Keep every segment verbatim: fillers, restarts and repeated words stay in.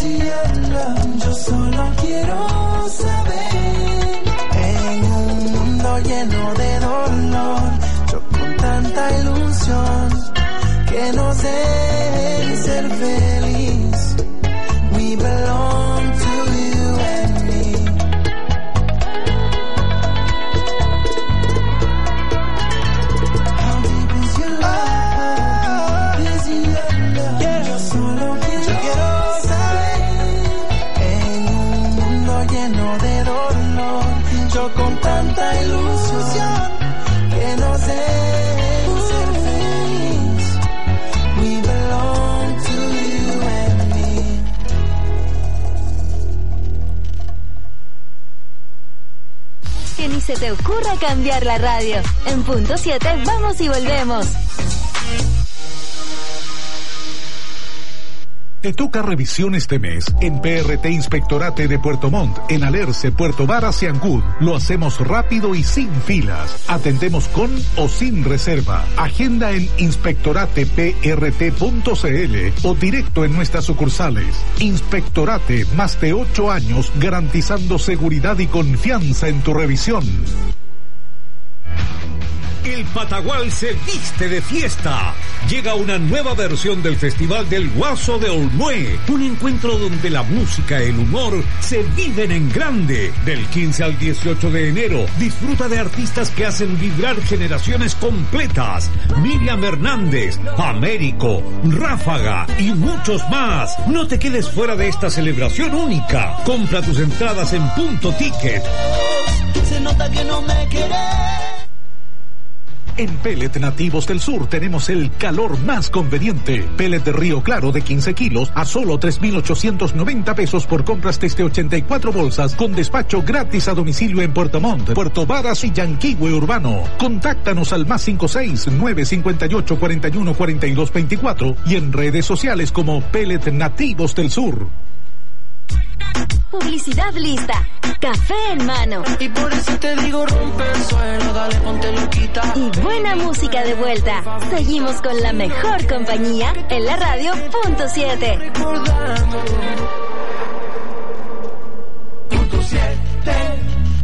busy your love. Yo solo quiero saber, en un mundo lleno de dolor, yo con tanta ilusión, que nos dejen ser feliz. We belong to you and me. How deep is your love? Is your love? Yeah. Yo solo quiero, yo quiero saber, en un mundo lleno de dolor, yo con tanta ilusión, que nos dejen ser feliz. We belong to you and me. Que ni se te ocurra cambiar la radio. En punto siete vamos y volvemos. Te toca revisión este mes en P R T Inspectorate de Puerto Montt, en Alerce, Puerto Varas y Ancud. Lo hacemos rápido y sin filas. Atendemos con o sin reserva. Agenda en inspectorate p r t punto c l o directo en nuestras sucursales. Inspectorate, más de ocho años garantizando seguridad y confianza en tu revisión. El Patagual se viste de fiesta. Llega una nueva versión del Festival del Guaso de Olmué. Un encuentro donde la música y el humor se viven en grande. Del quince al dieciocho de enero, disfruta de artistas que hacen vibrar generaciones completas. Miriam Hernández, Américo, Ráfaga y muchos más. No te quedes fuera de esta celebración única. Compra tus entradas en Punto Ticket. Se nota que no me querés. En Pellet Nativos del Sur tenemos el calor más conveniente. Pellet de Río Claro de quince kilos a solo tres mil ochocientos noventa pesos por compras desde ochenta y cuatro bolsas, con despacho gratis a domicilio en Puerto Montt, Puerto Varas y Yanquihue Urbano. Contáctanos al más cinco seis nueve cinco ocho cuatro uno cuatro dos dos cuatro y en redes sociales como Pellet Nativos del Sur. Publicidad lista. Café en mano. Y por eso te digo, rompe el suelo, dale, ponte loquita. Y buena música de vuelta. Seguimos con la mejor compañía en la radio. Punto siete. Recordando. Punto siete.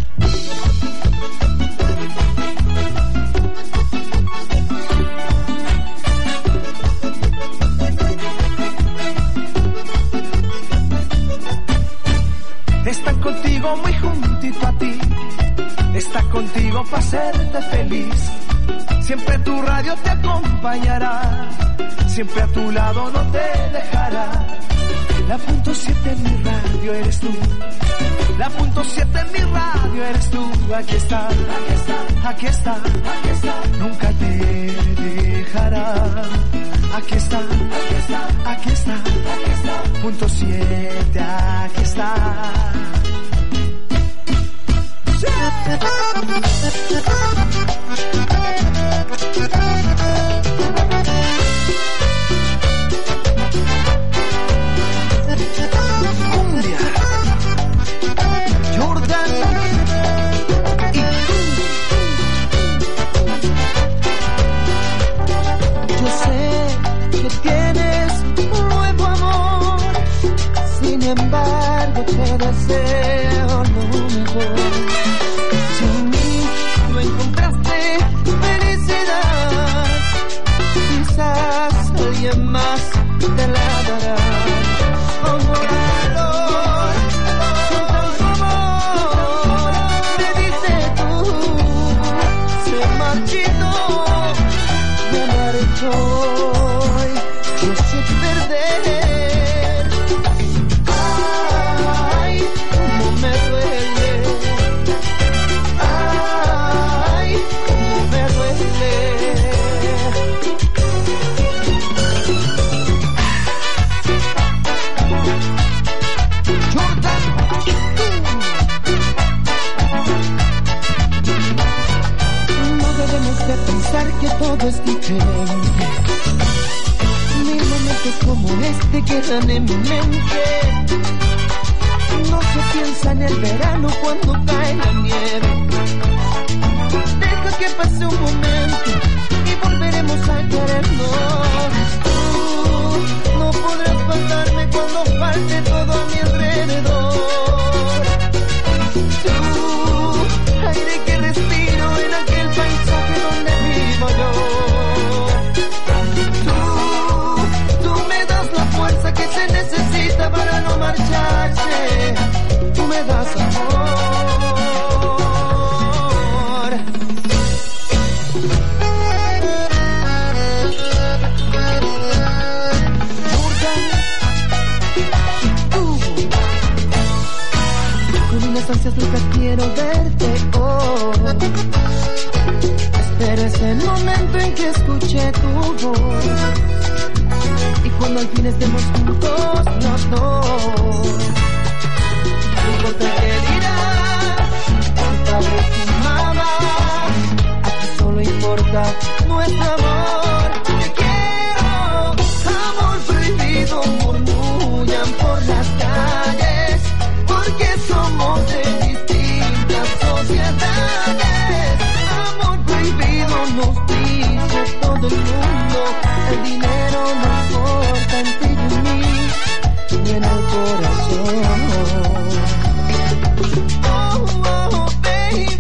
Está contigo muy juntito a ti, está contigo para hacerte feliz. Siempre tu radio te acompañará, siempre a tu lado no te dejará. La punto siete en mi radio eres tú, la punto siete en mi radio eres tú. Aquí está, aquí está, aquí está, aquí está, nunca te dejará. Aquí está, aquí está, aquí está, aquí está, punto siete, aquí está. Cumbia, Jordan y yo sé que tienes un nuevo amor, sin embargo te deseo lo mejor. Sin mí no encontraste felicidad, quizás alguien más te la dará. Con valor, con tanto amor, me dice tú, se marchitó, me marchó hoy, yo sé perder. Ay, cómo me duele, ay, cómo me duele. Que todo es diferente, mil momentos como este quedan en mi mente. No se piensa en el verano cuando cae la nieve. Deja que pase un momento y volveremos a querernos. Tú no podrás faltarme cuando falte todo a mi alrededor. Tú, aire que respiro en aquel paisaje donde vivo yo. Tú, tú me das la fuerza que se necesita para no marcharse. Tú me das amor. Ansias locas quiero verte hoy. Espero ese momento en que escuche tu voz y cuando al fin estemos juntos los dos. No importa qué dirás, tus padres, tu mamá, aquí solo importa nuestro amor. Te quiero, amor prohibido, murmullan por las calles, porque somos de distintas sociedades. Amor prohibido nos dice todo el mundo. El dinero no importa en ti y en mí, ni en el corazón. Oh, oh, baby.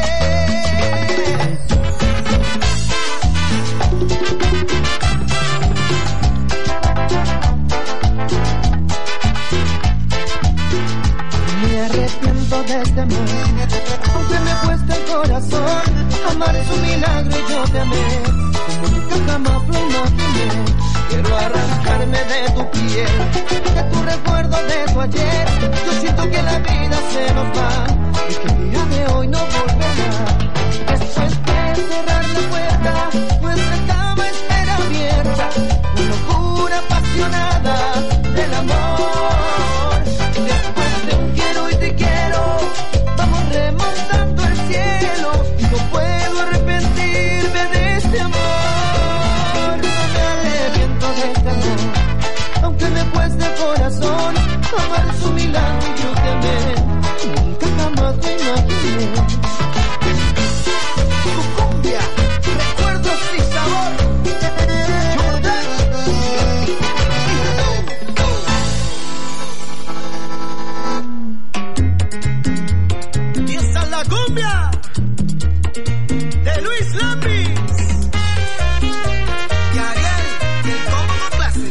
De este amor, aunque me cueste el corazón, amar es un milagro y yo te amé como nunca jamás lo imaginé. Quiero arrancarme de tu piel, de tu recuerdo de tu ayer. Yo siento que la vida se nos va y que el día de hoy no volverá. Después de cerrar la puerta, nuestra cama espera abierta, una locura apasionada del amor. Y después de un quiero y te quiero, vamos remontando el cielo y no puedo arrepentirme de este amor. No me arrepiento de este amor, aunque me cueste el corazón. Amar es un milagro y yo te amé, nunca jamás me imaginé. Tu cumbia, recuerdos y sabor. Cumbia de Luis Lambis y Ariel, el combo con clase.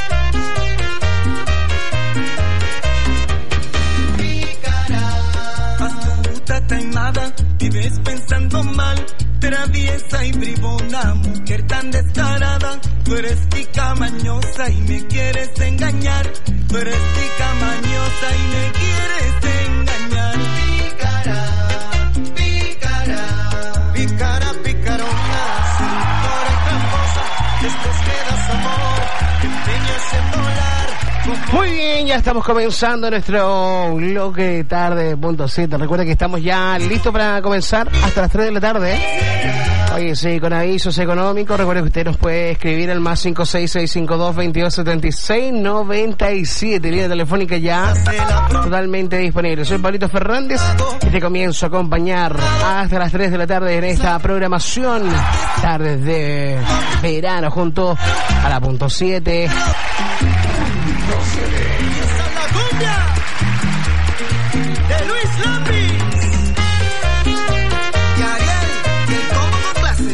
Pícara, astuta, taimada, vives pensando mal, traviesa y bribona, mujer tan descarada. Tú eres tica mañosa y me quieres engañar. Tú eres tica mañosa y me quieres engañar. Pícara, Pícara, picarona, seductora y tramposa, después quedas amor, te empeñas en volar. Muy bien, ya estamos comenzando nuestro bloque de tarde, punto siete. Recuerda que estamos ya listos para comenzar hasta las tres de la tarde, ¿eh? Oye, sí, con avisos económicos. Recuerda que usted nos puede escribir al más cinco seis seis cinco dos veintidós setenta y seis noventa y siete. Línea telefónica ya totalmente disponible. Soy Pablito Fernández y te comienzo a acompañar hasta las tres de la tarde en esta programación. Tardes de verano junto a la punto siete. De Luis Lambis y Ariel, el combo con clase.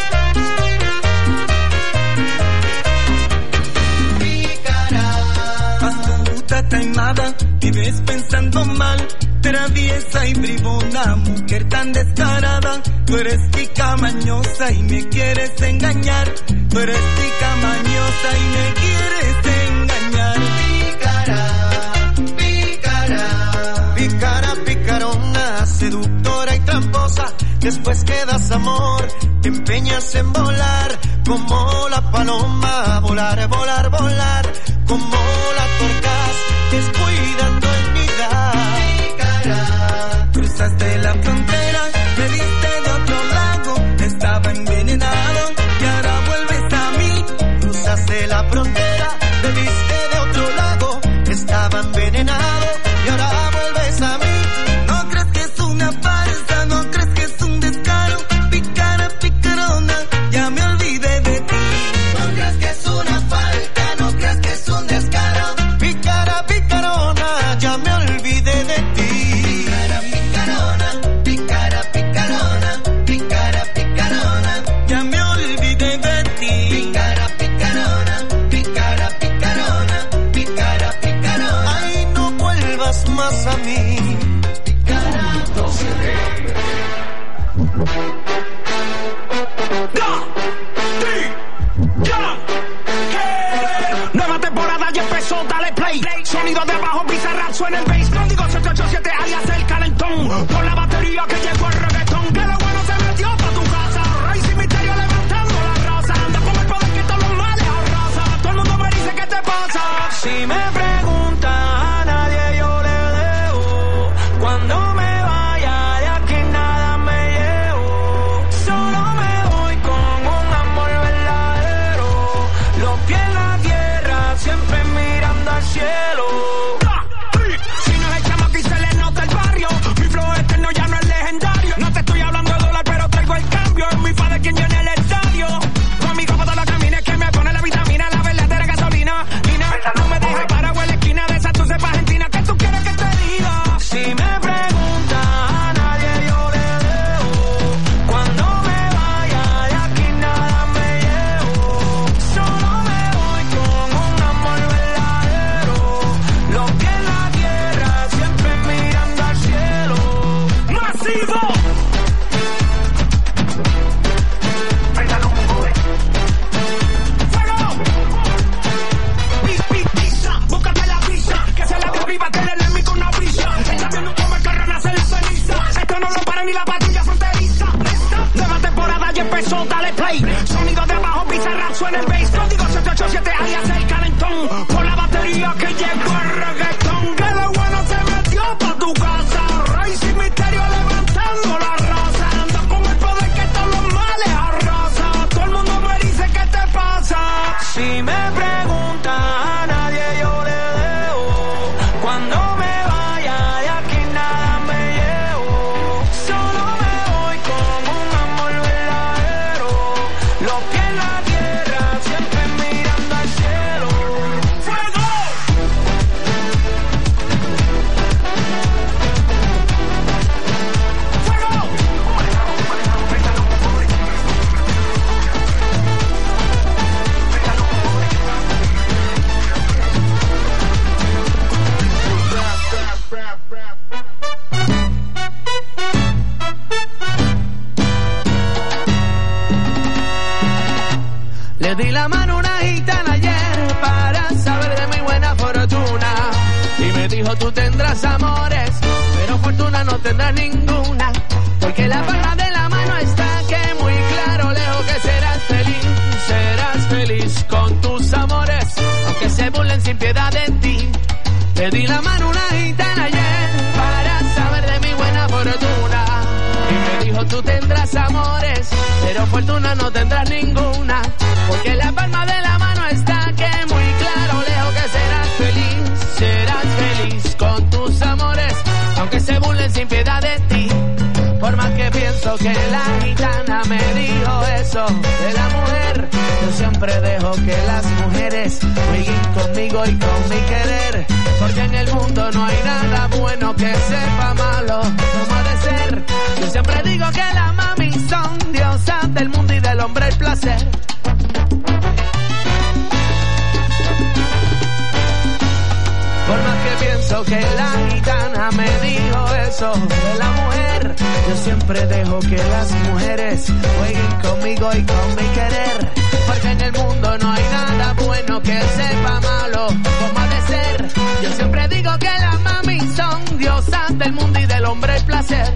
Pícara, astuta, taimada, vives pensando mal, traviesa y bribona, mujer tan descarada. Tú eres tica mañosa y me quieres engañar. Tú eres tica mañosa y me quieres engañar. Pícara, pícara, pícara, picarona, seductora y tramposa. Después quedas amor, te empeñas en volar como la paloma. Volar, volar, volar como la torcaz, descuidando el nidar. Pícara, cruzaste la frontera, me diste de otro lado, estaba envenenado y ahora vuelves a mí. Cruzaste la frontera, me diste de otro lado, estaba envenenado y ahora vuelves a mí. No crees que es una farsa, no crees que es un descaro. Picara, picarona, ya me olvidé de ti. No crees que es una falta, no crees que es un quieres más a mí. Nueva temporada ya empezó, dale play. Sonido de abajo, bizarra, suena el bass. Código siete ocho siete, alias el calentón. Con la batería que llegó el reggaetón. Que lo bueno se metió pa' tu casa. Rey sin misterio levantando la raza. Anda con el poder que todos los males arrasa. Todo el mundo me dice qué te pasa. Si me preguntan, a nadie yo le debo. Cuando me vaya de aquí nada me llevo. Solo me voy con un amor verdadero. Los pies en la tierra, siempre mirando al cielo. Si no es el chamaco y se le nota el barrio. Mi flow eterno ya no es legendario. No te estoy hablando de dólar, pero traigo el cambio. Es mi padre quien llena el estadio. Conmigo para todos los caminos que me pone la vitamina, la verdadera gasolina. Lina, no me dejes parado en la esquina de esa tu cepa argentina. ¿Qué tú quieres que te diga? Si me preguntas, a nadie yo le debo. Cuando me vaya de aquí nada me llevo. Solo me voy con un amor verdadero. Los pies en la tierra, siempre mirando al cielo. ¡Masivo! Búscate la brisa, que se la dio viva, te le enemigo con una brisa. Está viendo cómo el carro nace de ceniza. Esto no lo para ni la patrulla fronteriza. Nueva temporada ya empezó, dale play. Sonido de abajo, bizarra, suena el bass. Código siete ocho siete, alias el calentón. Por la batería que llegó el reggaetón. Que lo bueno se metió pa' tu casa. Rey sin misterio levantando la raza. Ando con el poder que todos los males arrasa. Todo el mundo me dice qué te pasa. Si me preguntan, a nadie yo le debo. Cuando me vaya de aquí nada me llevo. Solo me voy con un amor verdadero. Los pies en la tierra, siempre mirando al cielo. ¡Fuego! ¡Fuego! Le di la mano a una gitana ayer para saber de mi buena fortuna. Y me dijo, tú tendrás amores, pero fortuna no tendrás ninguna. Porque la palma de la mano está que muy claro, lejos que serás feliz. Serás feliz con tus amores, aunque se burlen sin piedad de ti. Le di la mano a una gitana ayer para saber de mi buena fortuna. Y me dijo, tú tendrás amores, pero fortuna no tendrás ninguna. Porque la palma de la mano está que muy claro, lejos que serás feliz. Serás feliz con tus amores, aunque se burlen sin piedad de ti. Por más que pienso que la gitana me dijo eso de la mujer, yo siempre dejo que las mujeres jueguen conmigo y con mi querer. Porque en el mundo no hay nada bueno que sepa malo como ha de ser. Yo siempre digo que las mami son diosas del mundo y del hombre el placer. Por más que pienso que la gitana me dijo eso de la mujer, yo siempre dejo que las mujeres jueguen conmigo y con mi querer. Porque en el mundo no hay nada bueno que sepa malo como ha de ser. Yo siempre digo que las mami son diosas del mundo y del hombre el placer.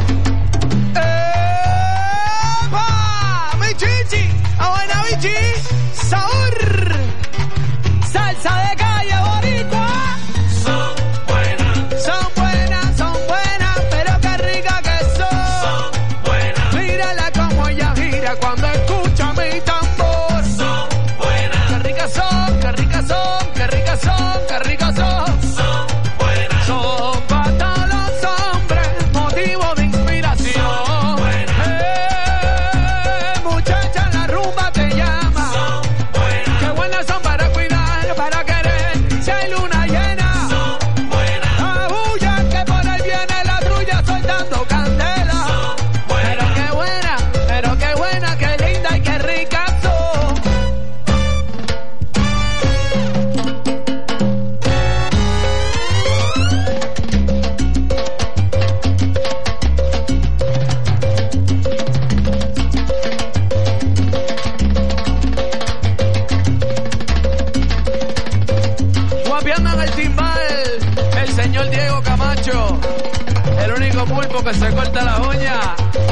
¡Epa! ¡Mi chichi! ¡A buena bichi! ¡Sabor! ¡Salsa de calle boricua! Son buenas. Son buenas, son buenas, pero qué rica que son. Son buenas. Mírala como ella gira cuando escucha mi tambor. Son buenas. Qué ricas son, qué ricas son, qué ricas son, qué ricas son. Son buenas. Son pa' todos los el Diego Camacho, el único pulpo que se corta las uñas.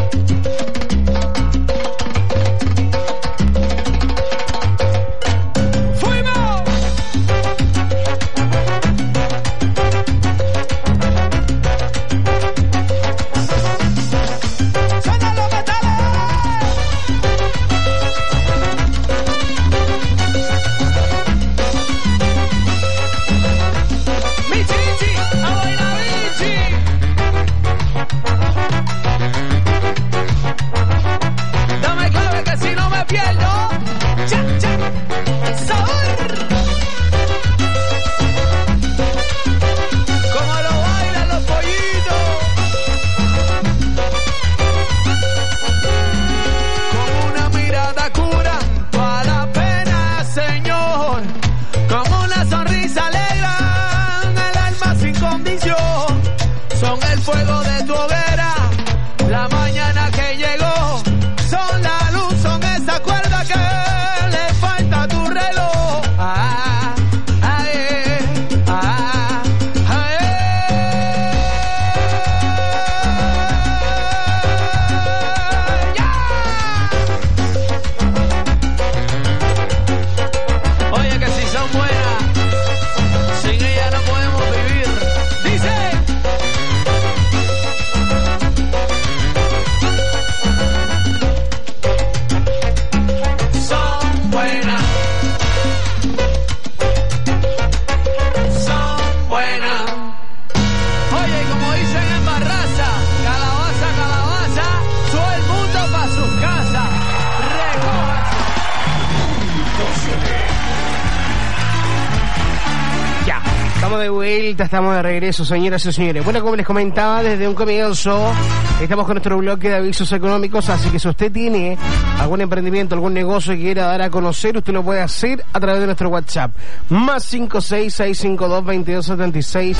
Estamos de regreso, señoras y señores. Bueno, como les comentaba desde un comienzo, estamos con nuestro bloque de avisos económicos, así que si usted tiene algún emprendimiento, algún negocio que quiera dar a conocer, usted lo puede hacer a través de nuestro WhatsApp. Más cinco seis seis cinco dos veintidós setenta y seis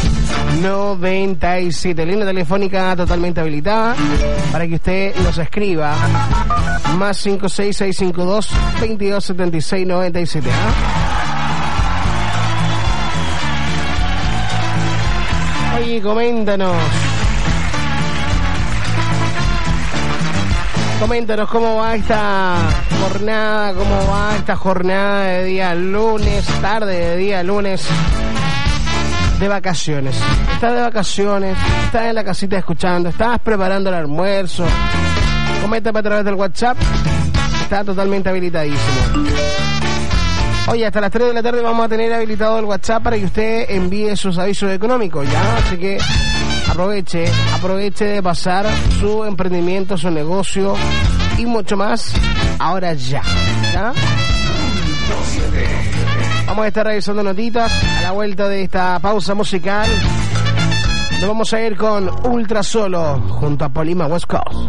noventa y siete. Línea telefónica totalmente habilitada para que usted nos escriba. Más cinco seis seis cinco dos veintidós setenta y seis noventa y siete. ¿Ah? Oye, coméntanos. Coméntanos cómo va esta jornada, cómo va esta jornada de día lunes, tarde de día lunes, de vacaciones. Estás de vacaciones, estás en la casita escuchando, estás preparando el almuerzo. Coméntame a través del WhatsApp, está totalmente habilitadísimo. Oye, hasta las tres de la tarde vamos a tener habilitado el WhatsApp para que usted envíe sus avisos económicos, ¿ya? Así que aproveche, aproveche de pasar su emprendimiento, su negocio y mucho más ahora ya, ¿ya? Vamos a estar revisando notitas a la vuelta de esta pausa musical. Nos vamos a ir con Ultra Solo junto a Polima West Coast.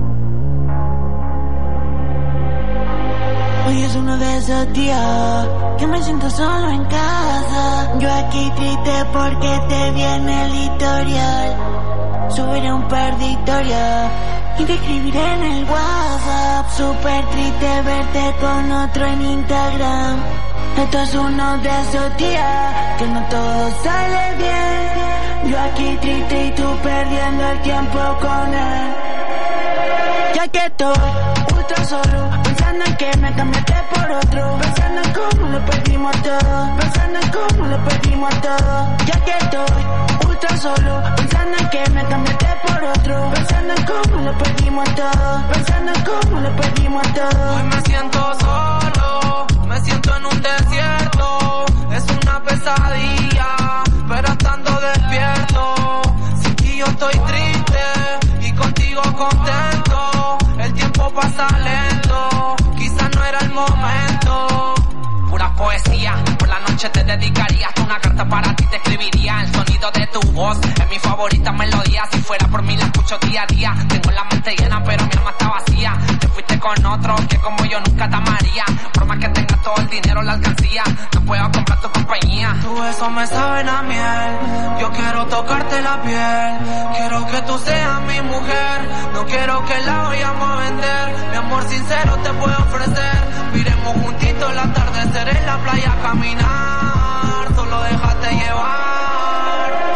Hoy es uno de esos días que me siento solo en casa. Yo aquí triste porque te vi en el historial. Subiré un par de historias y te escribiré en el WhatsApp. Súper triste verte con otro en Instagram. Esto es uno de esos días que no todo sale bien. Yo aquí triste y tú perdiendo el tiempo con él. Ya que estoy ultra solo, pensando en que me cambiaste por otro, pensando en cómo lo perdimos todo, pensando en cómo lo perdimos todo. Ya que estoy ultra solo, pensando en que me cambiaste por otro, pensando en cómo lo perdimos todo, pensando en cómo lo perdimos todo. Hoy me siento solo, me siento en un desierto, es una pesadilla, pero estando despierto, sin ti yo estoy triste y contigo contento. El tiempo pasa lento, quizás no era el momento. Pura poesía, por la noche te dedicaría hasta una carta para ti te escribiría. El sonido de tu voz es mi favorita melodía. Si fuera por mí la escucho día a día. Tengo la mente llena pero mi alma está vacía. Te fuiste con otro que como yo nunca te amaría. Por más que tengas todo el dinero la alcancía, no puedo comprar tu compañía. Tu beso me saben a miel, yo quiero tocarte la piel. Quiero que tú seas mi mujer, no quiero que la vayamos a vender. Mi amor sincero te puedo ofrecer. Miremos juntitos el atardecer en la playa a caminar. Solo déjate llevar. Ya que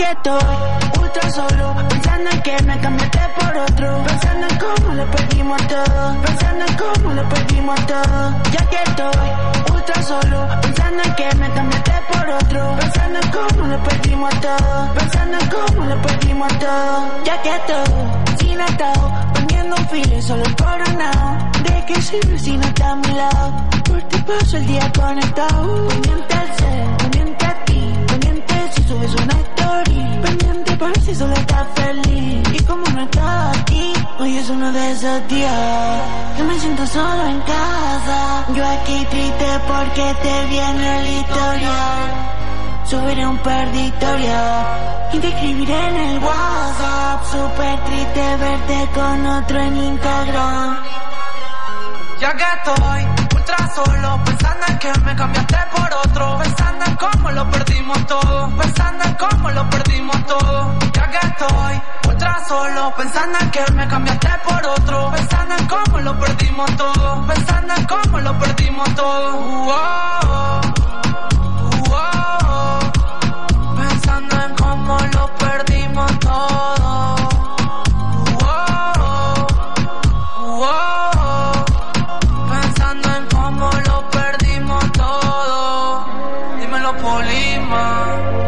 que estoy ultra solo, pensando en que me cambiaste por otro, pensando en cómo lo perdimos todo, pensando en cómo lo perdimos todo. Ya que estoy ultra solo, pensando en que me cambiaste por otro, pensando en cómo lo perdimos todo, pensando en cómo lo perdimos todo. Ya que estoy sin atado, poniendo un filo solo coronado. ¿De qué sirve si no está a mi lado? Por ti paso el día conectado, pendiente al cel, pendiente a ti, pendiente si subes una story, pendiente por si solo estás feliz. Y como no estás aquí, hoy es uno de esos días que me siento solo en casa. Yo aquí triste porque te viene el historial. Subiré un perditorio y te escribiré en el WhatsApp. Súper triste verte con otro en Instagram. Ya que estoy ultra solo, pensando en que me cambiaste por otro, pensando en cómo lo perdimos todo, pensando en cómo lo perdimos todo. Ya que estoy ultra solo, pensando en que me cambiaste por otro, pensando en cómo lo perdimos todo, pensando en cómo lo perdimos todo. Wow, wow, pensando en cómo lo perdimos todo. Wow, wow, pensando en cómo lo perdimos todo. Dímelo, Polima.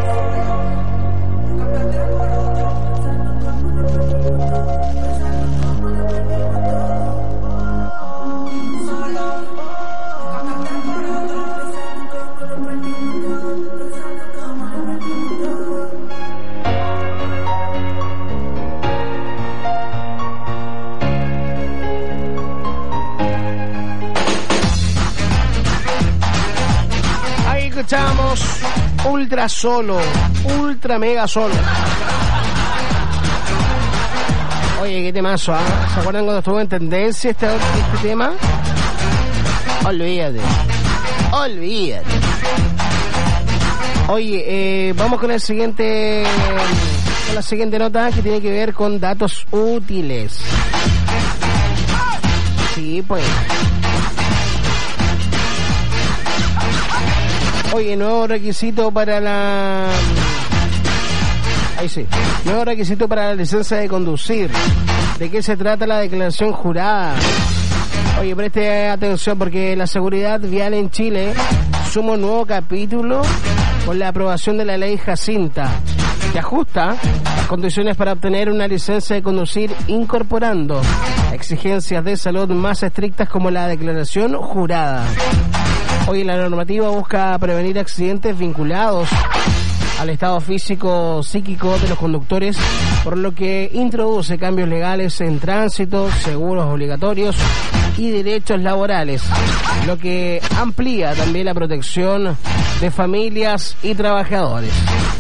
Escuchamos ultra solo, ultra mega solo. Oye, qué temazo, ¿eh? ¿Se acuerdan cuando estuvo en tendencia este, este tema? Olvídate, olvídate. Oye, eh, vamos con el siguiente, con la siguiente nota que tiene que ver con datos útiles. Sí, pues. Oye, nuevo requisito para la... Ahí sí. Nuevo requisito para la licencia de conducir. ¿De qué se trata la declaración jurada? Oye, preste atención porque la seguridad vial en Chile suma un nuevo capítulo con la aprobación de la ley Jacinta, que ajusta las condiciones para obtener una licencia de conducir incorporando exigencias de salud más estrictas como la declaración jurada. Hoy la normativa busca prevenir accidentes vinculados al estado físico psíquico de los conductores, por lo que introduce cambios legales en tránsito, seguros obligatorios y derechos laborales, lo que amplía también la protección de familias y trabajadores.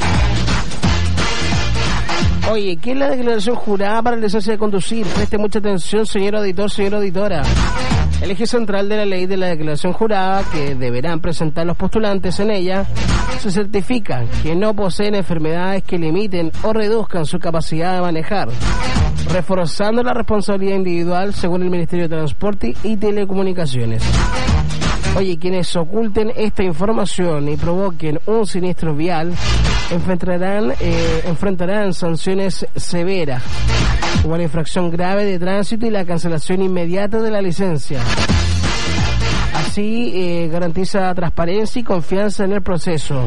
Oye, ¿qué es la declaración jurada para la licencia de conducir? Preste mucha atención, señor auditor, señora auditora. El eje central de la ley de la declaración jurada que deberán presentar los postulantes en ella se certifica que no poseen enfermedades que limiten o reduzcan su capacidad de manejar, reforzando la responsabilidad individual según el Ministerio de Transporte y Telecomunicaciones. Oye, quienes oculten esta información y provoquen un siniestro vial enfrentarán, eh, enfrentarán sanciones severas, como la infracción grave de tránsito y la cancelación inmediata de la licencia. Así eh, garantiza transparencia y confianza en el proceso.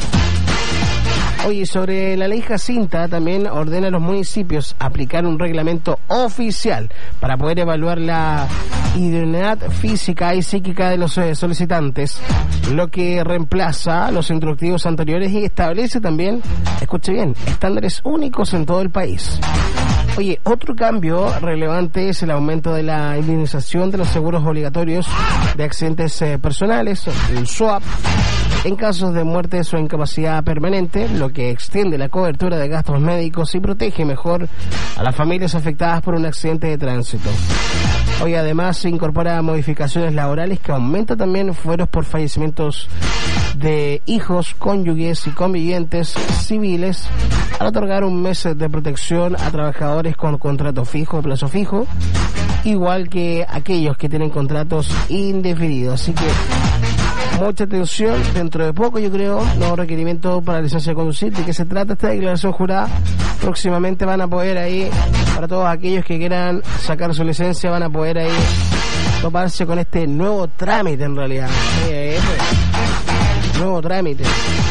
Oye, sobre la ley Jacinta también ordena a los municipios aplicar un reglamento oficial para poder evaluar la idoneidad física y psíquica de los eh, solicitantes, lo que reemplaza los instructivos anteriores y establece también, escuche bien, estándares únicos en todo el país. Oye, otro cambio relevante es el aumento de la indemnización de los seguros obligatorios de accidentes eh, personales, el S O A P, en casos de muertes o incapacidad permanente, lo que extiende la cobertura de gastos médicos y protege mejor a las familias afectadas por un accidente de tránsito. Hoy además se incorpora modificaciones laborales que aumentan también fueros por fallecimientos de hijos, cónyuges y convivientes civiles al otorgar un mes de protección a trabajadores con contrato fijo o plazo fijo, igual que aquellos que tienen contratos indefinidos. Así que Mucha atención, dentro de poco yo creo, nuevo requerimiento para la licencia de conducir. ¿De qué se trata esta declaración jurada? Próximamente van a poder ahí, para todos aquellos que quieran sacar su licencia, van a poder ahí toparse con este nuevo trámite en realidad. Eh, pues, nuevo trámite.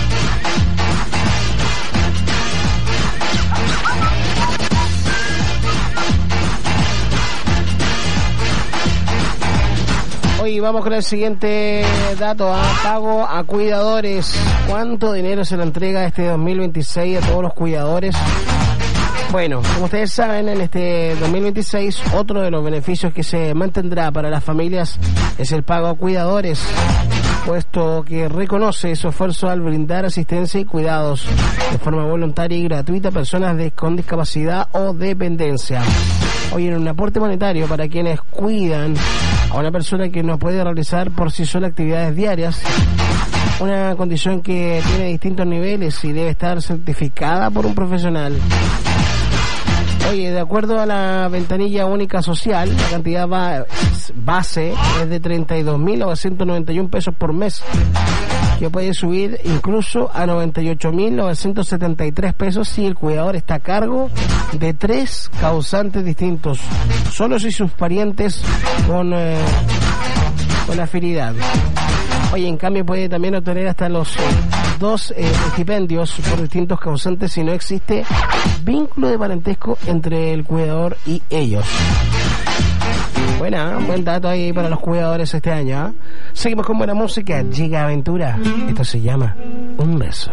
Hoy vamos con el siguiente dato, ¿eh? Pago a cuidadores. ¿Cuánto dinero se le entrega este dos mil veintiséis a todos los cuidadores? Bueno, como ustedes saben, en este dos mil veintiséis otro de los beneficios que se mantendrá para las familias es el pago a cuidadores, puesto que reconoce su esfuerzo al brindar asistencia y cuidados de forma voluntaria y gratuita a personas de, con discapacidad o dependencia. Hoy en un aporte monetario para quienes cuidan a una persona que no puede realizar por sí sola actividades diarias, una condición que tiene distintos niveles y debe estar certificada por un profesional. Oye, de acuerdo a la ventanilla única social, la cantidad ba- base es de treinta y dos mil novecientos noventa y uno pesos por mes, que puede subir incluso a noventa y ocho mil novecientos setenta y tres pesos si el cuidador está a cargo de tres causantes distintos, solo si sus parientes con, eh, con afinidad. Oye, en cambio puede también obtener hasta los dos eh, estipendios por distintos causantes si no existe vínculo de parentesco entre el cuidador y ellos. Buena, buen dato ahí para los cuidadores este año, ¿eh? Seguimos con buena música. Llega Aventura. Esto se llama Un Beso.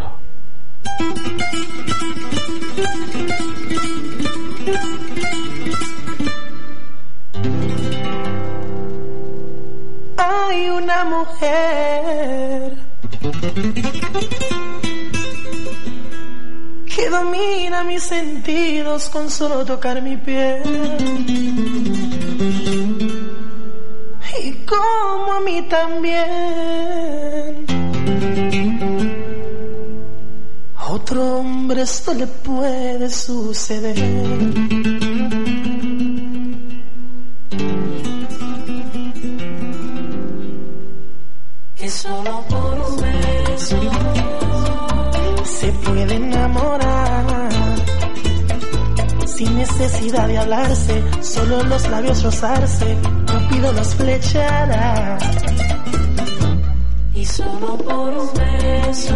Hay una mujer que domina mis sentidos con solo tocar mi piel, y como a mí también. A otro hombre esto le puede suceder. Que solo por un beso se puede enamorar sin necesidad de hablarse, solo los labios rozarse, Cupido los flechará. y solo por un beso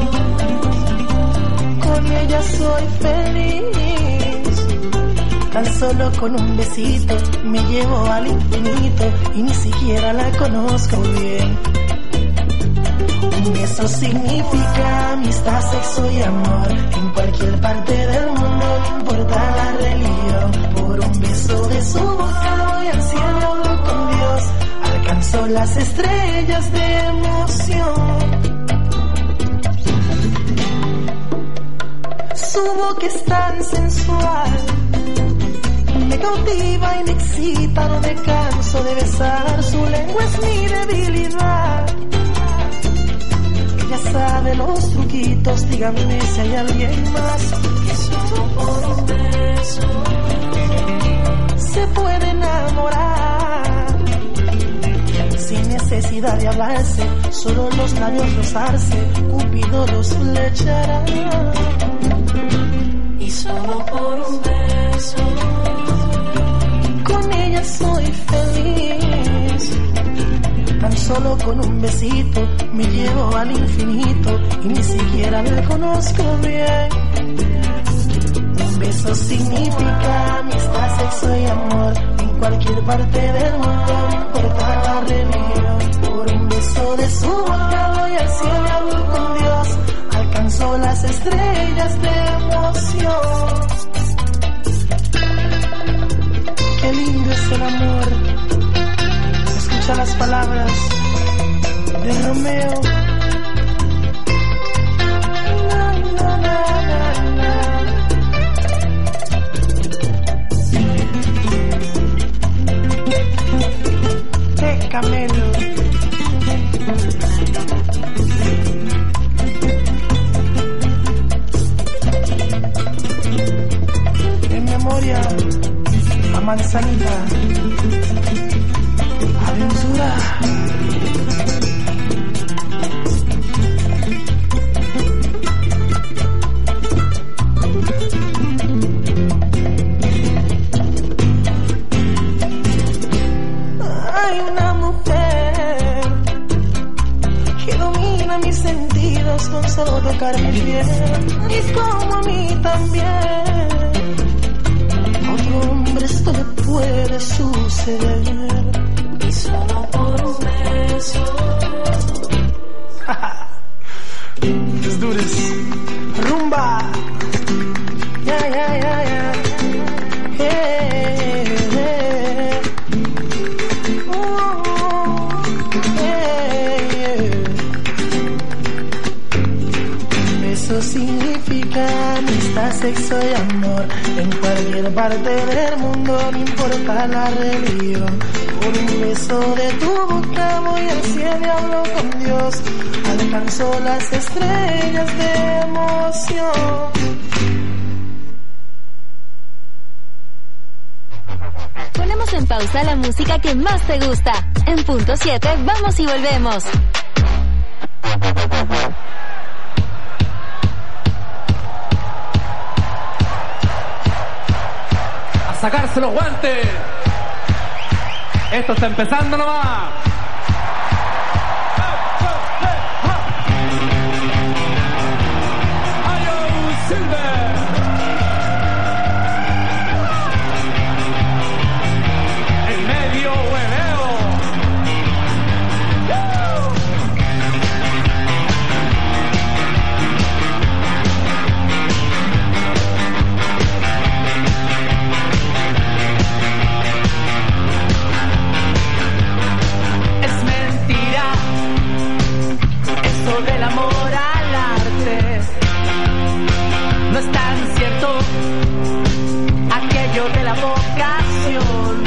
con ella soy feliz. Tan solo con un besito me llevo al infinito y ni siquiera la conozco bien. Un beso significa amistad, sexo y amor. En cualquier parte del mundo, no importa la religión. Por un beso de su boca voy al cielo, hablo con Dios. Alcanzo las estrellas de emoción. Su boca es tan sensual, me cautiva y me excita, no me canso de besar. Su lengua es mi debilidad. Ella sabe los truquitos, díganme si hay alguien más. que solo por un beso se puede enamorar sin necesidad de hablarse, solo los labios rozarse, Cupido los flechará. y solo por un beso Con ella soy feliz. Tan solo con un besito me llevo al infinito y ni siquiera la conozco bien. Un beso significa amistad, sexo y amor. En cualquier parte del mundo, no importa la religión. Por un beso de su boca voy al cielo y hablo con Dios. Alcanzo las estrellas de emoción. Qué lindo es el amor. Escucha las palabras de Romeo. Na, na, na, na, na. De Camelo. En memoria a Manzanita. Aventura. tocarme bien, y como a mí también. A otro hombre esto le puede suceder, y solo por un beso. Let's do this. Rumba. Yeah, yeah, yeah, yeah. Hey, hey. Oh, hey, yeah. Eso significa amistad, sexo y amor. En cualquier parte del mundo, no importa la religión. Por un beso de tu boca voy al cielo y hablo con Dios. Alcanzo las estrellas de emoción. Ponemos en pausa la música que más te gusta. En punto siete, vamos y volvemos. A sacarse los guantes. Esto está empezando nomás. El medio hueveo. Es mentira eso del amor al arte. No es tan cierto aquello de la vocación.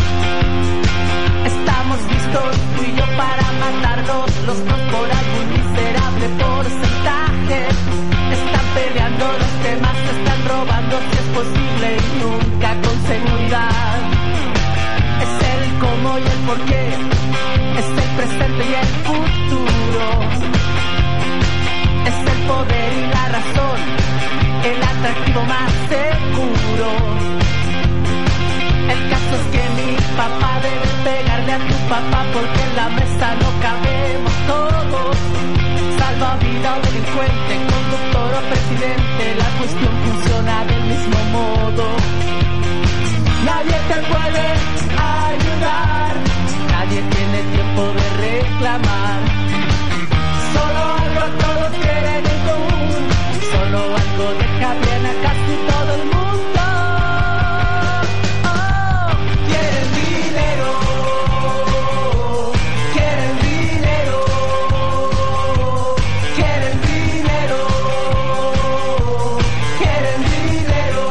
Estamos listos tú y yo para matarnos los dos por algún miserable porcentaje. Están peleando los temas, se están robando si es posible y nunca con seguridad. Es el cómo y el por qué, es el presente y el futuro. Es el poder y la razón, el atractivo más seguro. El caso es que mi papá debe pegarle a tu papá porque en la mesa no cabemos todos. Salvavidas o delincuente, conductor o presidente, la cuestión funciona del mismo modo. Nadie te puede ayudar, nadie tiene tiempo de reclamar. Solo algo todos quieren en común, solo algo deja bien a casi todo el mundo. Oh, quieren dinero, quieren dinero, quieren dinero, quieren dinero.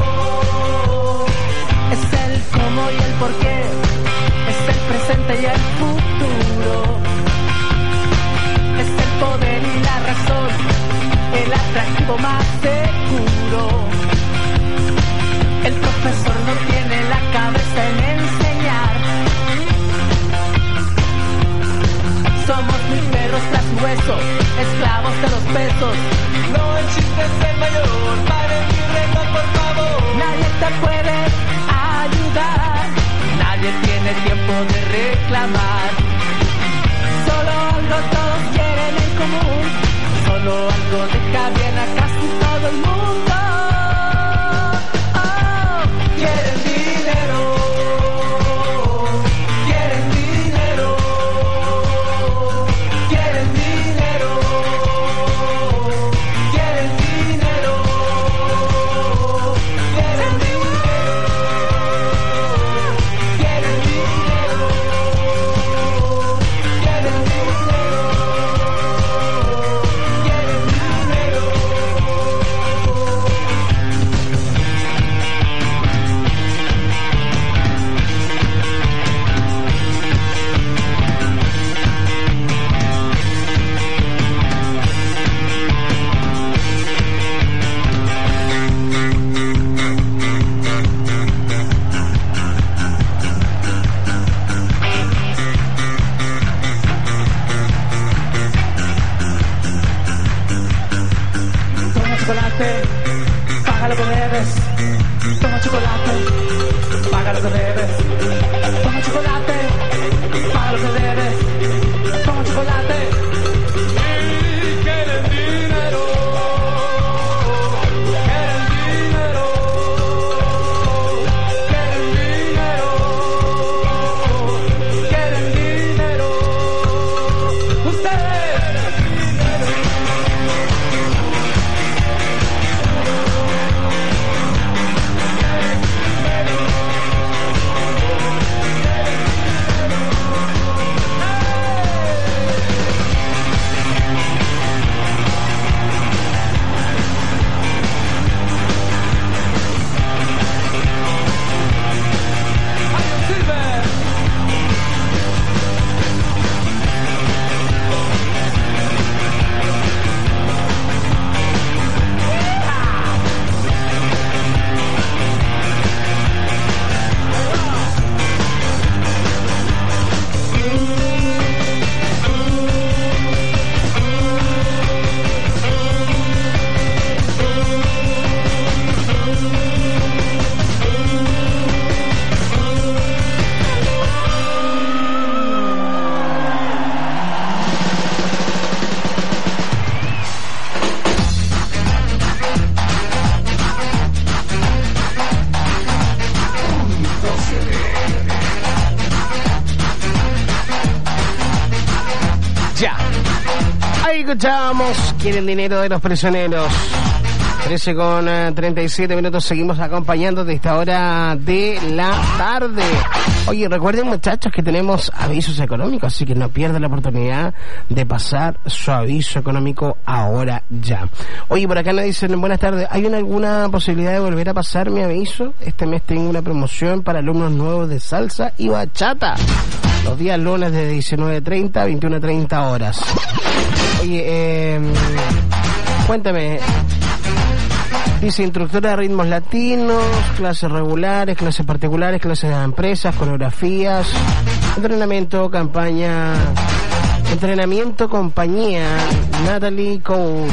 Es el cómo y el por qué, es el presente y el futuro. Es el poder y la razón, el atractivo más seguro. El profesor no tiene la cabeza en enseñar. Somos mis perros tras hueso, esclavos de los pesos. No el chiste es el mayor, paren mi reloj por favor. Nadie te puede ayudar, nadie tiene tiempo de reclamar. Solo algo todos quieren en común, solo algo deja bien a casi todo el mundo. Oh, quieren dinero, quieren dinero, quieren dinero, quieren dinero, quieren dinero, quieren dinero, quieren chocolate, paga lo que debes. Toma chocolate, paga lo que debes. Toma chocolate, paga lo que debes. Toma chocolate. Y quieren dinero. escuchábamos Quieren dinero de los prisioneros. trece con treinta y siete minutos, seguimos acompañando de esta hora de la tarde. Oye, recuerden, muchachos, que tenemos avisos económicos, así que no pierdan la oportunidad de pasar su aviso económico ahora ya. Oye, por acá nos dicen, buenas tardes, ¿hay una, alguna posibilidad de volver a pasar mi aviso? Este mes tengo una promoción para alumnos nuevos de salsa y bachata. Los días lunes de diecinueve treinta a veintiuno treinta horas. Oye, eh, cuéntame. Dice instructora de ritmos latinos, clases regulares, clases particulares, clases de empresas, coreografías, entrenamiento, campaña, entrenamiento, compañía, Natalie Coach.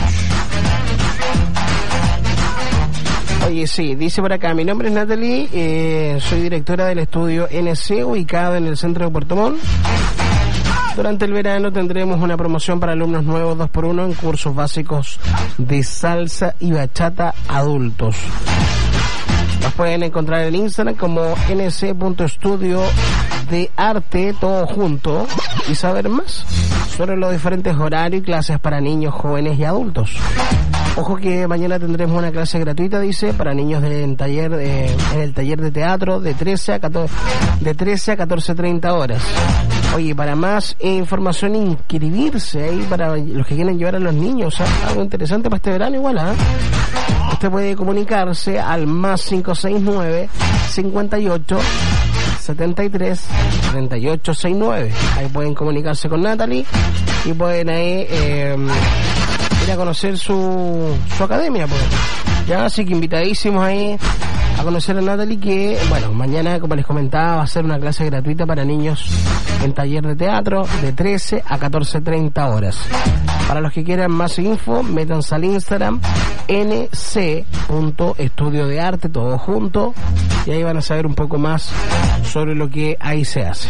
Oye, sí, dice por acá, mi nombre es Natalie, eh, soy directora del estudio N C, ubicado en el centro de Puerto Montt. Durante el verano tendremos una promoción para alumnos nuevos dos por uno en cursos básicos de salsa y bachata adultos. Nos pueden encontrar en Instagram como n c punto estudio de arte, todo junto, y saber más sobre los diferentes horarios y clases para niños, jóvenes y adultos. Ojo que mañana tendremos una clase gratuita, dice, para niños de, en, taller, eh, en el taller de teatro de trece a catorce, de trece a catorce treinta horas. Oye, para más información, inscribirse ahí para los que quieren llevar a los niños, ¿eh? Algo interesante para este verano igual, ¿eh? Usted puede comunicarse al más cinco seis nueve, cincuenta y ocho, setenta y tres, treinta y ocho sesenta y nueve. Ahí pueden comunicarse con Natalie y pueden ahí eh, ir a conocer su, su academia, pues. Ya, así que invitadísimos ahí a conocer a Natalie, que, bueno, mañana, como les comentaba, va a ser una clase gratuita para niños en taller de teatro de trece a catorce treinta horas. Para los que quieran más info, métanse al Instagram n c punto estudio de arte, todo junto, y ahí van a saber un poco más sobre lo que ahí se hace.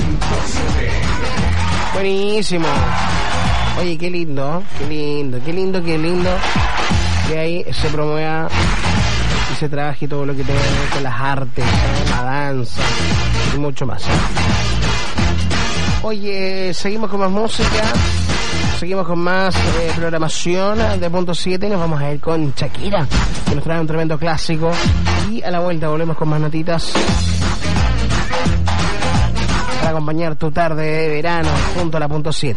Buenísimo. Oye, qué lindo, qué lindo, qué lindo, qué lindo que ahí se promueva y se trabaje todo lo que tenga que ver con las artes, ¿eh? La danza y mucho más, ¿eh? Oye, seguimos con más música, seguimos con más eh, programación de Punto siete y nos vamos a ir con Shakira, que nos trae un tremendo clásico, y a la vuelta volvemos con más notitas para acompañar tu tarde de verano junto a la Punto siete.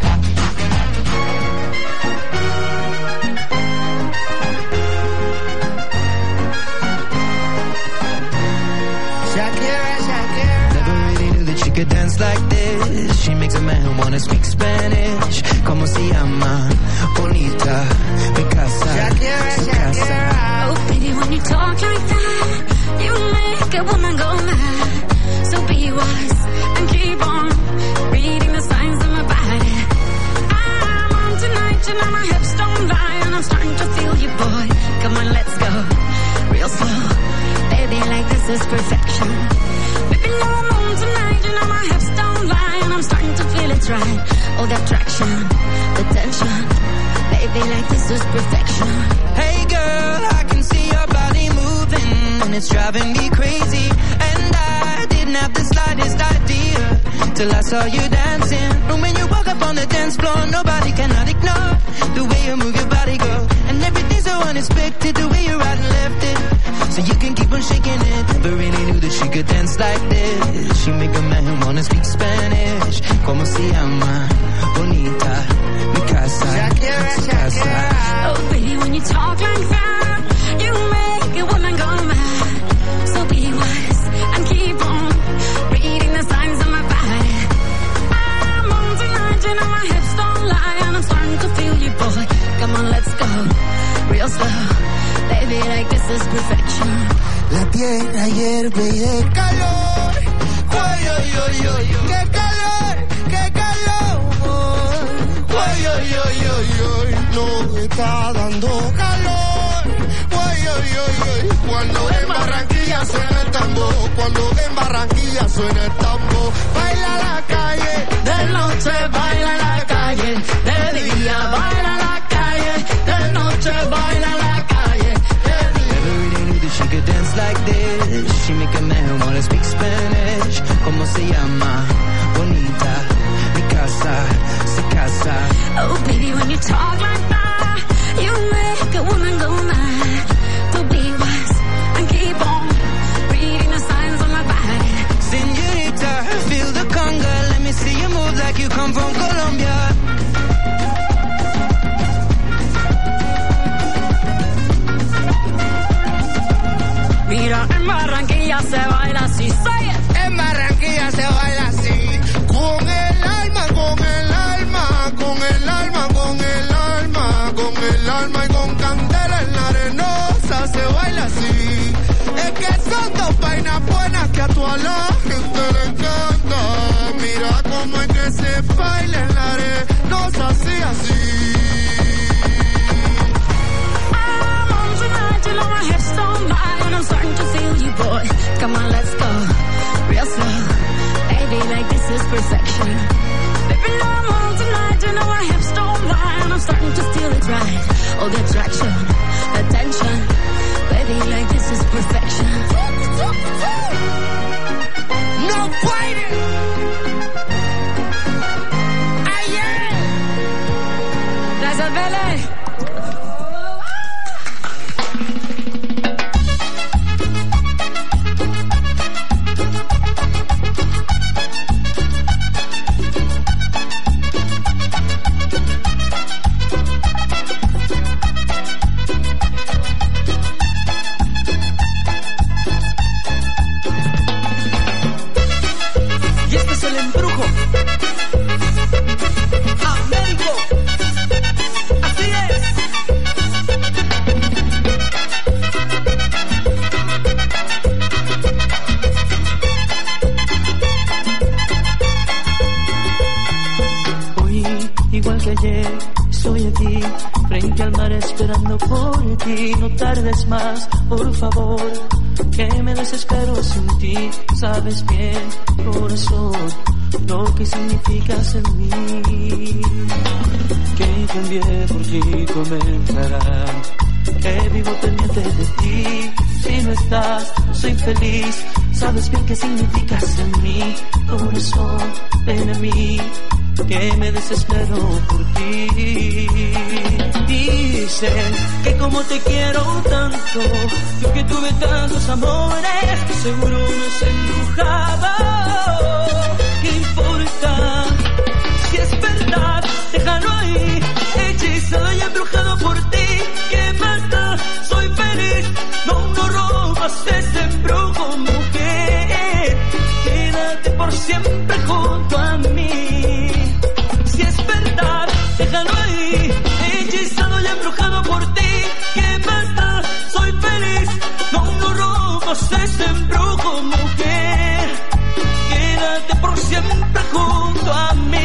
Could dance like this. She makes a man wanna speak Spanish. Como se llama? Bonita, mi casa, Shakira, su Shakira. casa. Oh, baby, when you talk like that, you make a woman go mad. So be wise and keep on reading the signs of my body. I'm on tonight, you know my hips don't lie, and I'm starting to feel you, boy. Come on, let's go real slow. Baby, like this is perfection. Baby, no, I'm on tonight, you know my hips don't lie, and I'm starting to feel it's right. Oh, the attraction, the tension. Baby, like this is perfection. Hey girl, I can see your body moving, and it's driving me crazy. And I didn't have the slightest idea till I saw you dancing. And when you walk up on the dance floor, nobody cannot ignore the way you move your body, girl. And everything's so unexpected, the way you right and left it, so you can keep on shaking it. Never really knew that she could dance like this. She make a man wanna speak Spanish. Como se llama? Bonita, mi casa, Shakira, su casa. Shakira. Oh, baby, when you talk like that, you make a woman go mad. So be wise and keep on reading the signs of my body. I'm on tonight, you know my hips don't lie, and I'm starting to feel you, boy. Come on, let's go real slow. Baby, like this is perfection. La tierra hierve y de calor. Ay, ay, ay, ay, qué calor, qué calor. Ay, ay, ay, ay, ay, no está dando calor. Ay, ay, ay, ay, cuando en Barranquilla suena el tambor, cuando en Barranquilla suena el tambor. Baila la calle, de noche baila la calle, de día baila la calle, de noche baila la calle. She could dance like this. She make a man wanna speak Spanish. Como se llama? Bonita, mi casa, casa, se casa. Oh baby, when you talk like that, you make a woman go mad. So be wise and keep on reading the signs on my body. Señorita, feel the conga. Let me see you move like you come from Colombia. Mira, en Barranquilla se baila así, say it. En Barranquilla se baila así. Con el alma, con el alma, con el alma, con el alma, con el alma y con candela en la arenosa se baila así. Es que son dos vainas buenas que a toda la gente le encanta. Mira cómo es que se baila en la arenosa así, así. I'm on tonight, you know my hips don't lie. I'm starting to feel you, boy. Come on, let's go. Real slow. Baby, like this is perfection. Baby, no, I'm on tonight. You know my hips don't lie. And I'm starting to feel it right. All the attraction, the tension. Baby, like this is perfection. No fighting. Ayer. That's a belly. Esperando por ti, no tardes más, por favor, que me desespero sin ti. Sabes bien, corazón, lo que significas en mí. Que cambié por ti, comenzará, que vivo pendiente de ti. Si no estás, soy feliz. Sabes bien que significas en mí, corazón, ven a mí, que me desespero por ti. Dicen que como te quiero tanto, yo que tuve tantos amores, seguro nos embrujaba. ¿Qué importa? Si es verdad, déjalo ahí, hechizado y embrujado por ti. ¿Qué más da? Soy feliz, no, no robas ese embrujo, mujer. Quédate por siempre junto a mí. Si es verdad, déjalo ahí, hechizado y embrujado por ti. ¿Qué más da? Soy feliz, no, no robas ese embrujo, mujer. Quédate por siempre junto a mí.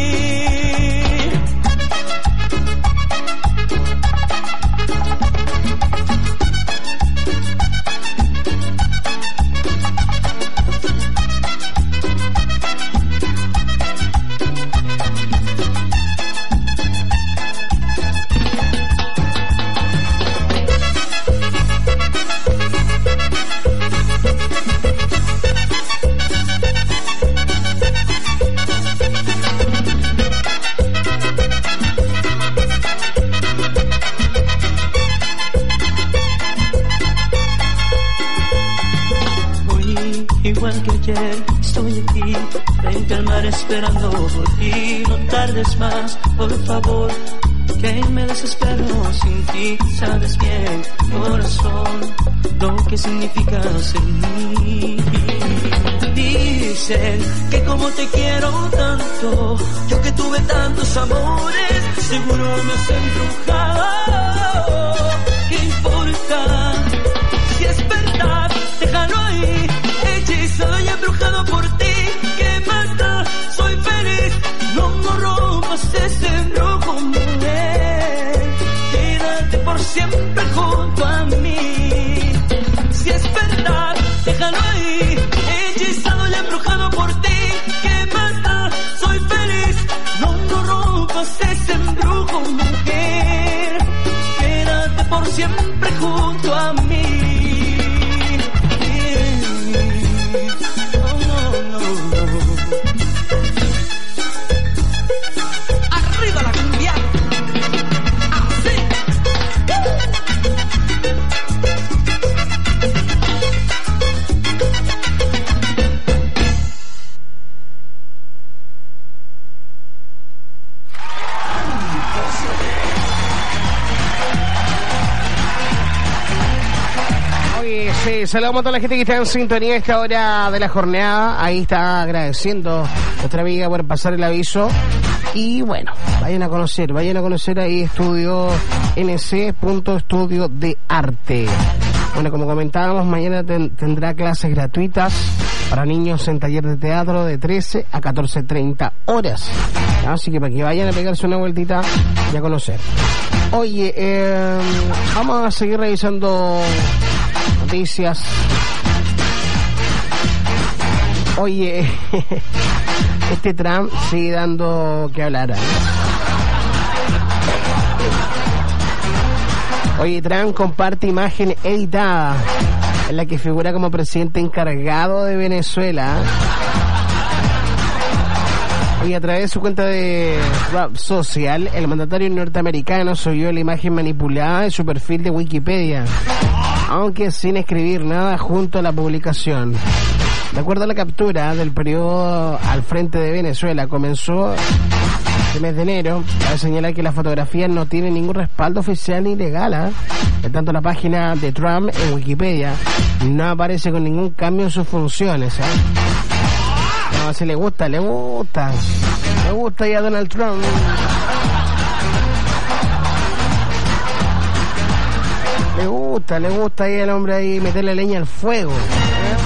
Igual que ayer, estoy aquí, frente al mar esperando por ti. No tardes más, por favor, que me desespero sin ti. Sabes bien, corazón, lo que significas en mí. Dicen que como te quiero tanto, yo que tuve tantos amores, seguro me has embrujado. ¿Qué importa? Si es verdad, déjalo ahí, hechizado y embrujado por ti. ¿Qué más da? Soy feliz, no, no rompas ese embrujo, mujer. Quédate por siempre junto a mí. Si es verdad, déjalo ahí, hechizado y embrujado por ti. ¿Qué más da? Soy feliz, no, no rompas ese embrujo, mujer. Quédate por siempre junto a mí. Oye, sí, saludamos a toda la gente que está en sintonía a esta hora de la jornada. Ahí está agradeciendo a nuestra amiga por pasar el aviso. Y bueno, vayan a conocer, vayan a conocer ahí Estudio N C, punto estudio de arte. Bueno, como comentábamos, mañana ten, tendrá clases gratuitas para niños en taller de teatro de trece a catorce treinta horas. Así que para que vayan a pegarse una vueltita y a conocer. Oye, eh, vamos a seguir revisando noticias. Oye, este Trump sigue dando que hablar. ¿eh? Oye, Trump comparte imagen editada en la que figura como presidente encargado de Venezuela. Y a través de su cuenta de Rap Social, el mandatario norteamericano subió la imagen manipulada de su perfil de Wikipedia, aunque sin escribir nada junto a la publicación. De acuerdo a la captura del periodo al frente de Venezuela, comenzó el mes de enero, a señalar que la fotografía no tiene ningún respaldo oficial ni legal. ¿eh? En tanto, la página de Trump en Wikipedia no aparece con ningún cambio en sus funciones. ¿eh? No, si le gusta, le gusta. Le gusta ya Donald Trump. Le gusta, le gusta ahí al hombre ahí meterle leña al fuego. ¿eh?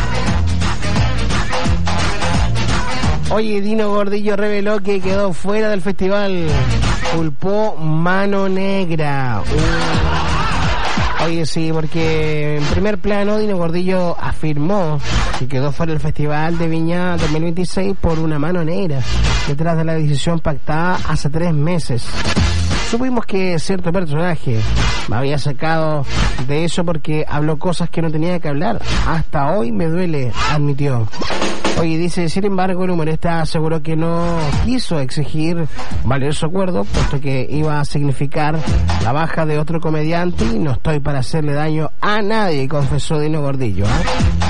Oye, Dino Gordillo reveló que quedó fuera del festival. Culpó mano negra. Uh. Oye, sí, porque en primer plano Dino Gordillo afirmó que quedó fuera del Festival de Viña dos mil veintiséis por una mano negra, detrás de la decisión pactada hace tres meses. Supimos que cierto personaje me había sacado de eso porque habló cosas que no tenía que hablar. Hasta hoy me duele, admitió. Oye, dice, sin embargo, el humorista aseguró que no quiso exigir valer su acuerdo, puesto que iba a significar la baja de otro comediante y no estoy para hacerle daño a nadie, confesó Dino Gordillo. ¿eh?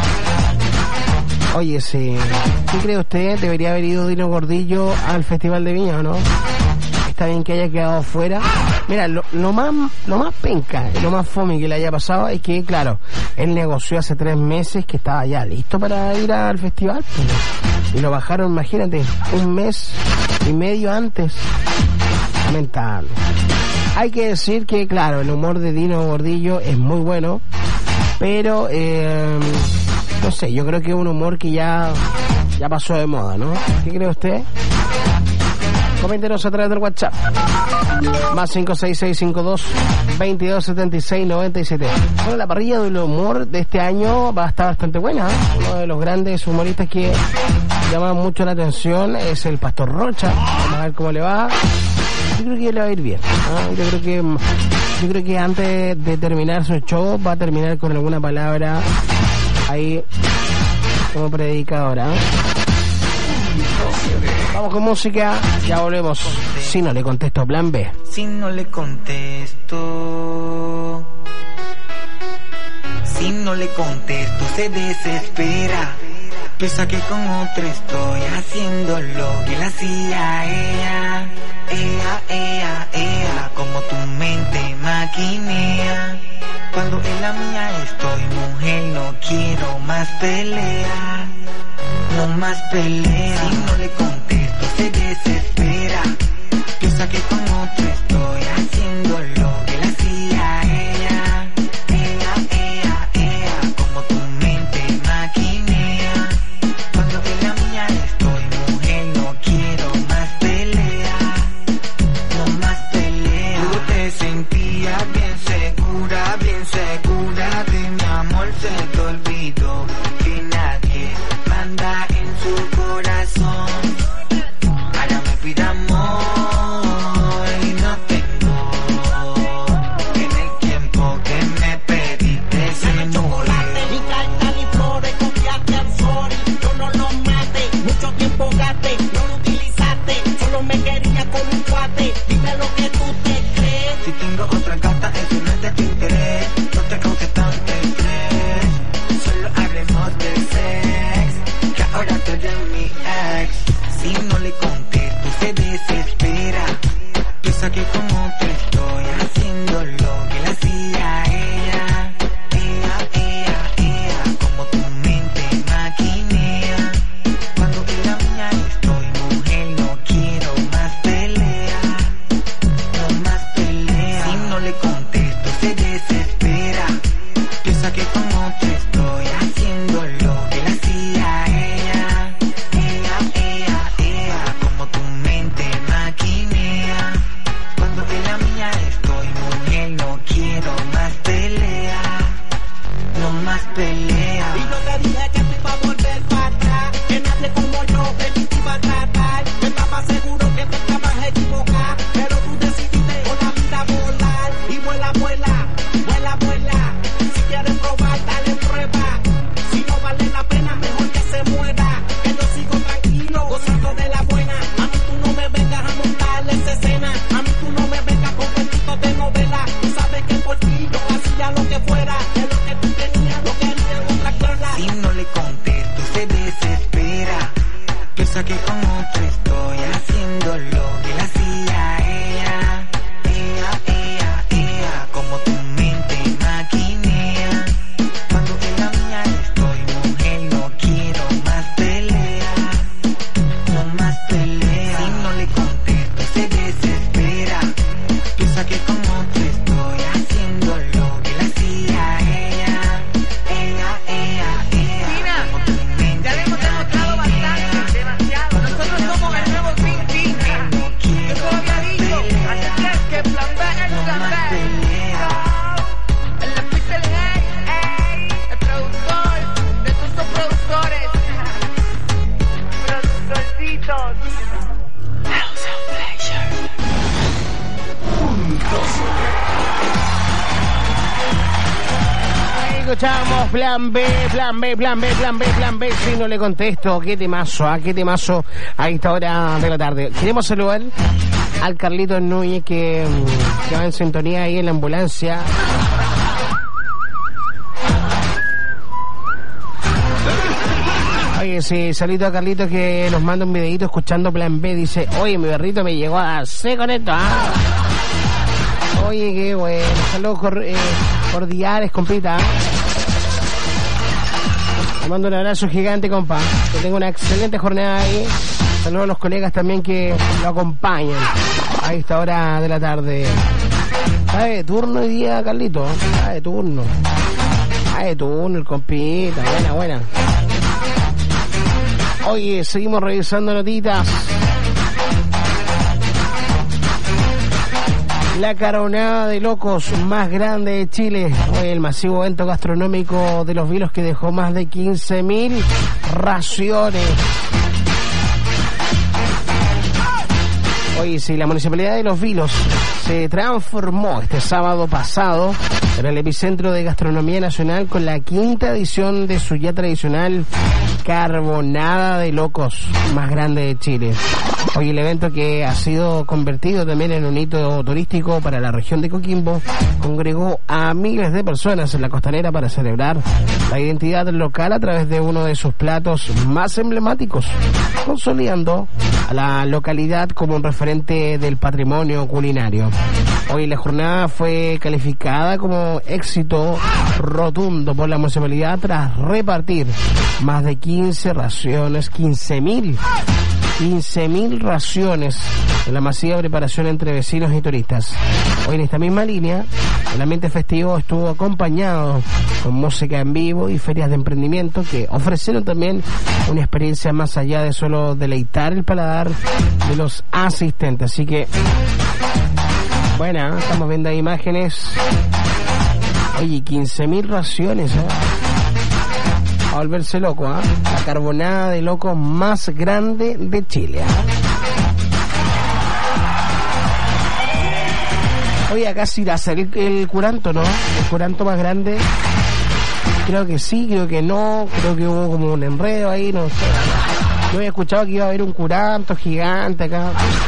Oye, sí, ¿qué cree usted? ¿Debería haber ido Dino Gordillo al Festival de Viña o no? Está bien que haya quedado fuera. Mira, lo, lo más lo más penca, lo más fome que le haya pasado es que, claro, él negoció hace tres meses que estaba ya listo para ir al festival, pues, y lo bajaron, imagínate, un mes y medio antes. Lamentable. Hay que decir que, claro, el humor de Dino Gordillo es muy bueno, pero eh, no sé, yo creo que es un humor que ya ya pasó de moda, ¿no? ¿Qué cree usted? Coméntenos a través del WhatsApp. Más cinco seis seis cinco dos, veintidós setenta y seis noventa y siete. Bueno, la parrilla del humor de este año va a estar bastante buena. ¿eh? Uno de los grandes humoristas que llaman mucho la atención es el Pastor Rocha. Vamos a ver cómo le va. Yo creo que le va a ir bien. ¿eh? Yo creo que yo creo que antes de terminar su show va a terminar con alguna palabra ahí como predicadora. ¿eh? Vamos con música, ya volvemos. Si no le contesto, plan B. Si no le contesto, si no le contesto, se desespera. Piensa que con otro estoy haciendo lo que le hacía a ella. Ea, ea, ea, como tu mente maquinea. Cuando en la mía estoy, mujer, no quiero más pelea. No más pelea. Si no le contesto, se desespera. Piensa que con otro estoy haciendo lo que le hacía a ella. Ea, ea, ea, como tu mente maquinea. Cuando en la mía estoy, mujer, no quiero más pelea. No más pelea. Tú te sentías bien segura, bien segura de mi amor, se te olvidó que nadie manda en su corazón. Ahora me pide amor y no tengo. En el tiempo que me pediste se me chocolate, ni carta ni flores, confiaste al sol. Yo no lo maté, mucho tiempo gasté, no lo utilizaste, solo me quería como un cuate. Dime lo que tú te crees. Si tengo otra gata, eso no es de tu interés. No te causes tanto estrés, solo hablemos de sex, que ahora tú eres mi ex. Si no le contesto, se desespera. Piensa que con otro estoy haciendo lo que le hacía a ella. Ea, ea, pelea. Y yo te dije que tú ibas a volver para atrás, que nadie como yo de ti te iba a tratar. Yo estaba seguro que te estabas equivocada, pero tú decidiste con la vida volar. Y vuela, vuela, vuela, vuela. Si quieres probar, dale prueba. Si no vale la pena, mejor que se muera. Que yo sigo tranquilo, gozando de la buena. A mí tú no me vengas a montarle esa escena. A mí tú no me vengas con cuentitos de novela. Tú sabes que por ti yo hacía lo que fuera. Que lo que tú tenías, lo querían otra clara. Si no le contesto, se desespera. Piensa que con otro estoy haciendo lo que le hacía a ella. Ella, ella, ella, como tu mente maquinea. Cuando en la mía estoy, mujer, no quiero más pelea. No más pelea. Si no le contesto, se desespera. Piensa que con otro estoy haciendo lo que le hacía a ella. Ella, ella, ella. Como tu mente Ya le hemos demostrado bastante, demasiado. Nosotros somos el nuevo Pink Pink. Yo te lo había dicho. Así que que plan B es plan B. El de Pixel Head, el productor de todos estos productores. Productorcitos. House of Pleasure. Ahí escuchamos plan B, plan B, plan B, plan B, plan B. Si no le contesto, qué temazo, ¿ah? Qué temazo a esta hora de la tarde. Queremos saludar al Carlito Núñez que, que va en sintonía ahí en la ambulancia. Oye, sí, saludito a Carlito que nos manda un videito escuchando plan B. Dice, oye, mi perrito me llegó a hacer con esto, ¿ah? Oye, qué bueno. Saludos cor- eh, cordiales, compita. Te mando un abrazo gigante, compa. Que tenga una excelente jornada ahí. Saludos a los colegas también que lo acompañan a esta hora de la tarde. Está de turno hoy día, Carlito. Está de turno. Está de turno el compita. Buena, buena. Oye, seguimos revisando notitas. La caronada de locos más grande de Chile. Hoy el masivo evento gastronómico de Los Vilos que dejó más de quince mil raciones. Hoy sí, la Municipalidad de Los Vilos se transformó este sábado pasado en el epicentro de gastronomía nacional con la quinta edición de su ya tradicional Carbonada de Locos más grande de Chile. Hoy el evento, que ha sido convertido también en un hito turístico para la región de Coquimbo, congregó a miles de personas en la costanera para celebrar la identidad local a través de uno de sus platos más emblemáticos, consolidando a la localidad como un referente del patrimonio culinario. Hoy la jornada fue calificada como éxito rotundo por la municipalidad tras repartir más de quince raciones, quince mil quince mil raciones en la masiva preparación entre vecinos y turistas. Hoy en esta misma línea, el ambiente festivo estuvo acompañado con música en vivo y ferias de emprendimiento que ofrecieron también una experiencia más allá de solo deleitar el paladar de los asistentes. Así que, bueno, estamos viendo imágenes. Oye, quince mil raciones, ¿eh? A volverse loco, ¿ah? ¿eh? La carbonada de locos más grande de Chile, ¿eh? Oye, acá sí irá a ser el, el curanto, ¿no? El curanto más grande. Creo que sí, creo que no. Creo que hubo como un enredo ahí, no sé. Yo había escuchado que iba a haber un curanto gigante acá.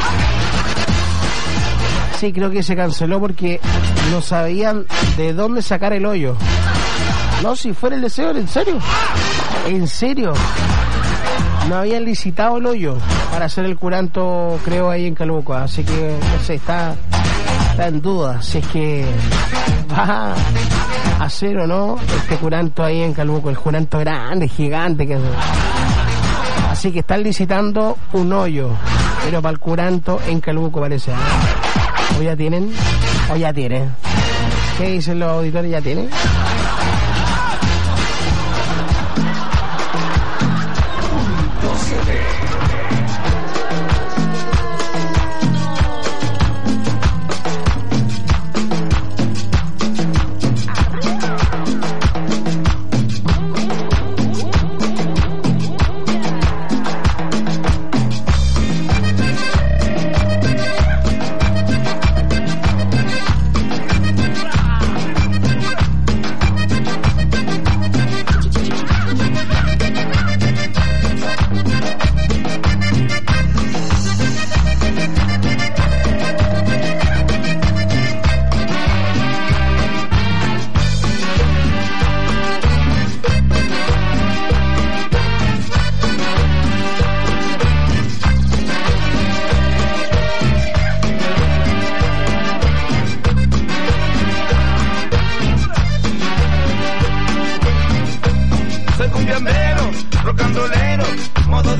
Sí, creo que se canceló porque no sabían de dónde sacar el hoyo. No, si fuera el deseo, ¿en serio? ¿En serio? No habían licitado el hoyo para hacer el curanto, creo, ahí en Calbuco. Así que, no sé, está, está en duda si es que va a hacer o no este curanto ahí en Calbuco. El curanto grande, gigante. Que... Así que están licitando un hoyo, pero para el curanto en Calbuco parece. ¿O ya tienen? ¿O ya tienen? ¿Qué dicen los auditores? ¿Ya tienen?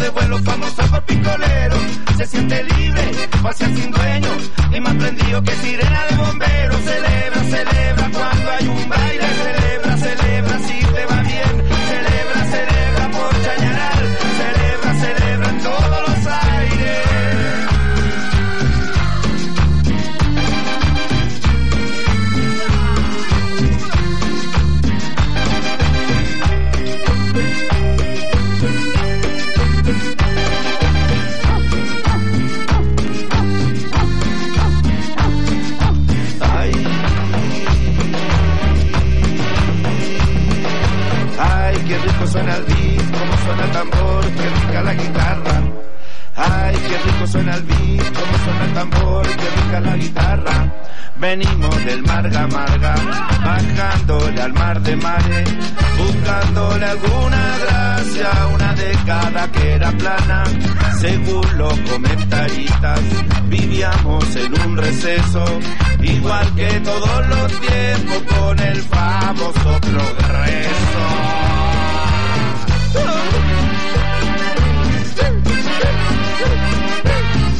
de vuelo famosa por picolero. Se siente libre, vacía sin dueño y más prendido que sirena de bomberos. Celebra, celebra cuando hay un baile. Celebra, celebra si te va bien. Celebra, celebra por Chañaral. Celebra, celebra en todos los aires. Suena el beat, como suena el tambor, qué rica la guitarra. Ay, qué rico suena el beat, como suena el tambor, qué rica la guitarra. Venimos del Marga Marga, bajándole al mar de mares, buscándole alguna gracia, una década que era plana. Según los comentaristas, vivíamos en un receso, igual que todos los tiempos con el famoso progreso.